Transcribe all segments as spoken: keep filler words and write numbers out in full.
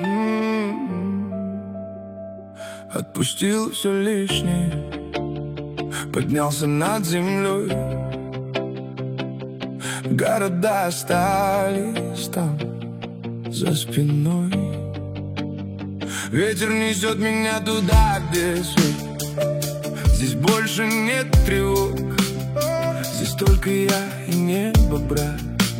Отпустил все лишнее, поднялся над землей. Города остались там за спиной. Ветер несет меня туда, где свет. Здесь больше нет тревог, здесь только я и небо, брат.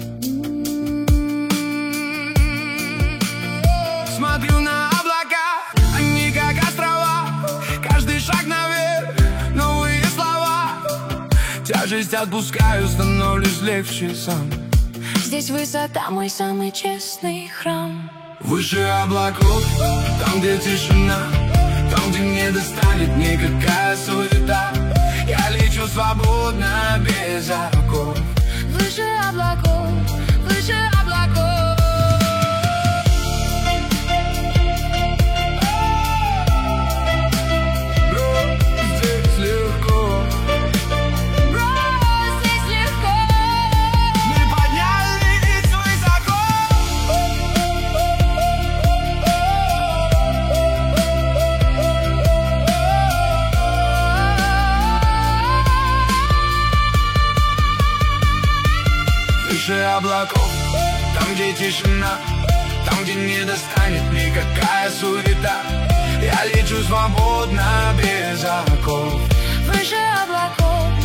Смотрю на облака, они как острова. Каждый шаг наверх, новые слова. Тяжесть отпускаю, становлюсь легче сам. Здесь высота, мой самый честный храм. Выше облаков, там, где тишина, там, где не достанет никакая суета. Я лечу свободно, без оков. Выше облаков, выше облаков. Бро, здесь легко. Бро, здесь легко. Мы поднялись высоко. Выше облаков, там, где тишина, там, где не достанет никакая суета. Я лечу свободно, без оков. Выше облаков,